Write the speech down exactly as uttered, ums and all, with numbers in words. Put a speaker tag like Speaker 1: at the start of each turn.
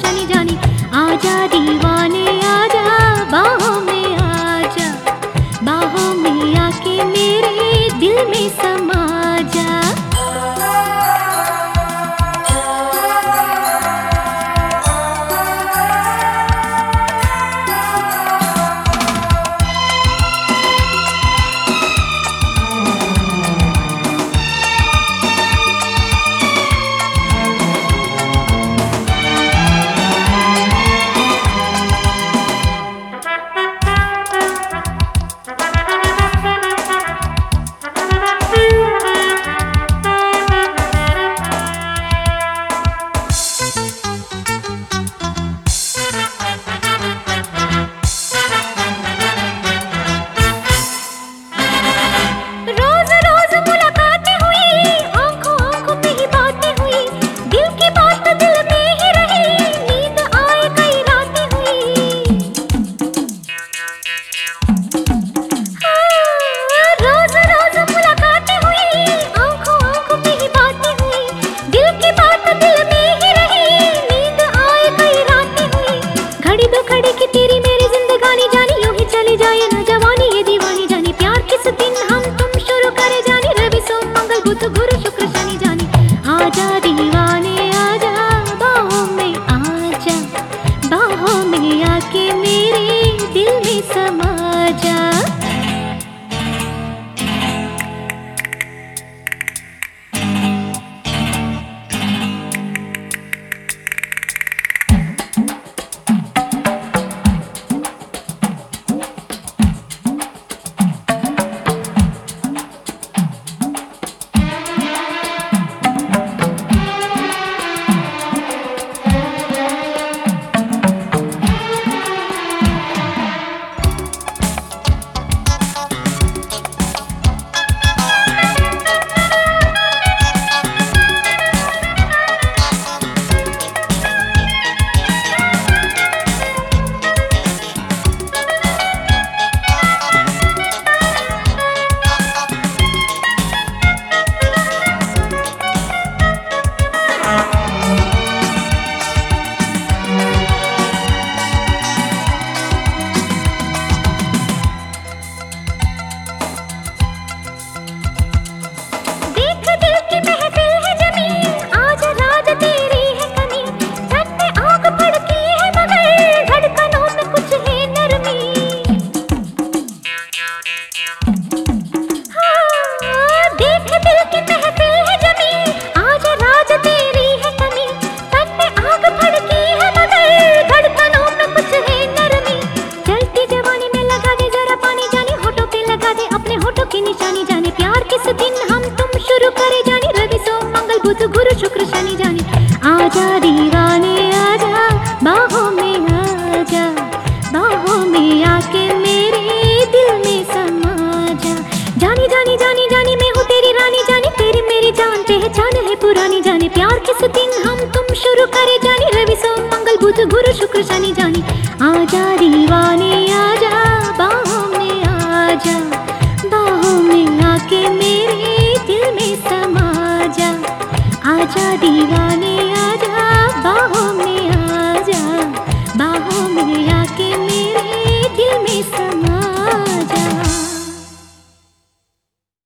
Speaker 1: शनि जानी। आजा दीवाने आजा, बाहों में आजा, बाहों में आके मेरे दिल में समा जा। गुरु शुक्र शनि जानी। आजा दीवाने आजा, बाहों में आजा, बाहों में आके मेरे दिल में समा जा। गुरु शुक्र शनि जानी। आजा दीवाने आजा, बाहों में आजा, बाहों में आके मेरे दिल में समा जा। जानी जानी जानी जानी मैं हूँ तेरी रानी जानी, तेरी मेरी जान पहचान है पुरानी जानी। प्यार किस दिन हम तुम शुरू करे जानी, रवि सोम मंगल बुध गुरु शुक्र शनि जानी। आजा दीवाने आजा।